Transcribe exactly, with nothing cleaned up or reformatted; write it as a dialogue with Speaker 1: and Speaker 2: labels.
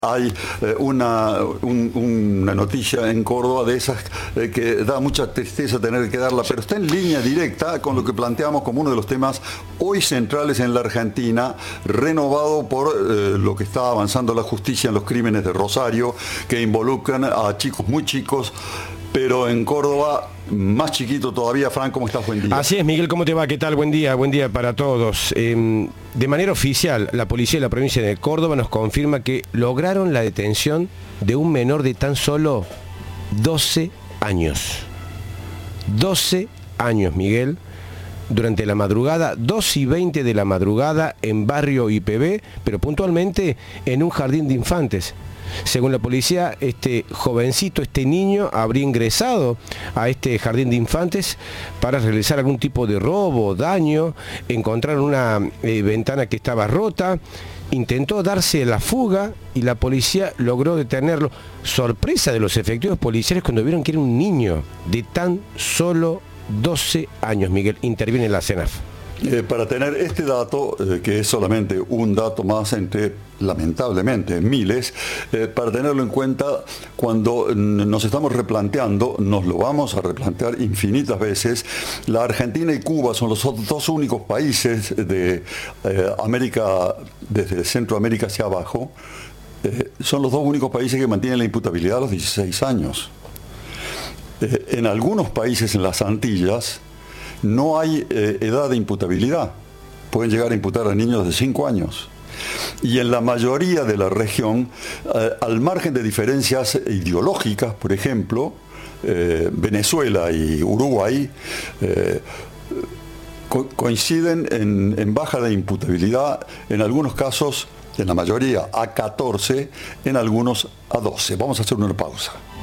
Speaker 1: Hay eh, una, un, una noticia en Córdoba de esas eh, que da mucha tristeza tener que darla, pero está en línea directa con lo que planteamos como uno de los temas hoy centrales en la Argentina, renovado por eh, lo que está avanzando la justicia en los crímenes de Rosario, que involucran a chicos muy chicos, pero en Córdoba más chiquito todavía. Fran, ¿cómo estás? Buen día.
Speaker 2: Así es, Miguel, ¿cómo te va? ¿Qué tal? Buen día, buen día para todos. Eh, de manera oficial, la policía de la provincia de Córdoba nos confirma que lograron la detención de un menor de tan solo doce años. doce años, Miguel. Durante la madrugada, dos y veinte de la madrugada, en barrio I P B, pero puntualmente en un jardín de infantes. Según la policía, este jovencito, este niño, habría ingresado a este jardín de infantes para realizar algún tipo de robo, daño. Encontraron una eh, ventana que estaba rota, intentó darse la fuga y la policía logró detenerlo. Sorpresa de los efectivos policiales cuando vieron que era un niño de tan solo doce años, Miguel. Interviene la CENAF.
Speaker 1: Eh, para tener este dato, eh, que es solamente un dato más entre, lamentablemente, miles, eh, para tenerlo en cuenta, cuando nos estamos replanteando, nos lo vamos a replantear infinitas veces, la Argentina y Cuba son los dos únicos países de eh, América, desde Centroamérica hacia abajo, eh, son los dos únicos países que mantienen la imputabilidad a los dieciséis años. Eh, en algunos países en las Antillas, no hay eh, edad de imputabilidad. Pueden llegar a imputar a niños de cinco años. Y en la mayoría de la región, eh, al margen de diferencias ideológicas, por ejemplo, eh, Venezuela y Uruguay eh, co coinciden en, en baja de imputabilidad, en algunos casos, en la mayoría a catorce, en algunos a doce. Vamos a hacer una pausa.